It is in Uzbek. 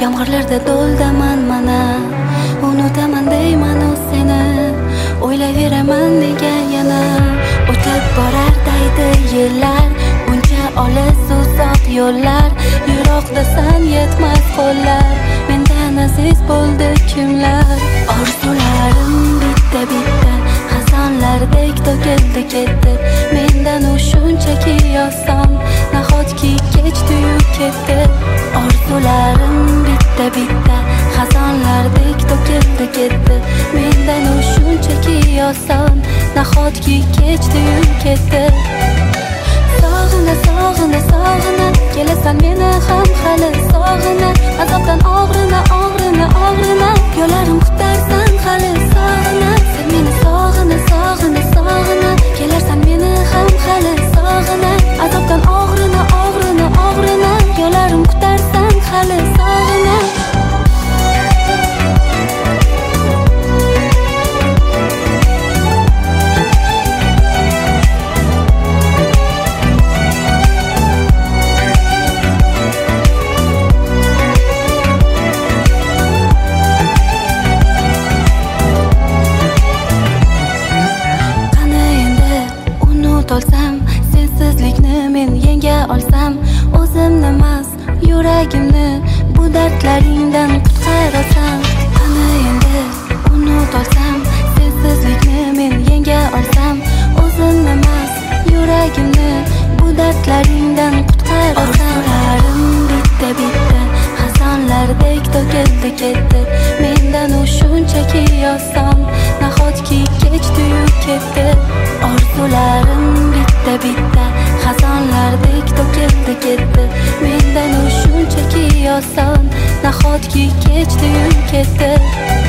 Yomg'irlarda do'ldaman mana, unutaman deyman seni. O'ylayveraman nega yana o'tib borar deydi yillar. Buncha olis uzoq yo'llar, yiroqdasan yetmas qo'llar. Mendan aziz bo'ldi kimlar? Orzularim bitta xazonlardek to'kildi ketdi. Mendan u shunchaki oson, nahotki kechdi-yu ketdi. Orzularim bitta xazonlardek to'kildi ketdi. Mendan u shunchaki oson, nahotki kechdi-yu ketdi. Sog'ina, kelasan meni ham hali sog'ina. Azobdan og'rina, yo'llarim kutarsan hali sog'ina. Sen meni sog'ina, kelarsan meni ham hali sog'ina. Azobdan og'rina, yo'llarim kutarsan hali sog'ina. Sensizlikni men yenga olsam, o'zimni emas yuragimni bu dardlaringdan qutqarasan. Qani endi unut olsam, sensizlikni men yenga olsam, o'zimni emas yuragimni bu dardlaringdan qutqarasan. Orzularim bitta xazonlardek to'kildi ketdi. Mendan u shunchaki oson, nahotki kechdi-yu ketdi. Orzularim bitta xazonlardek to'kildi ketdi. Mendan u shunchaki oson, nahotki kechdi-yu ketdi.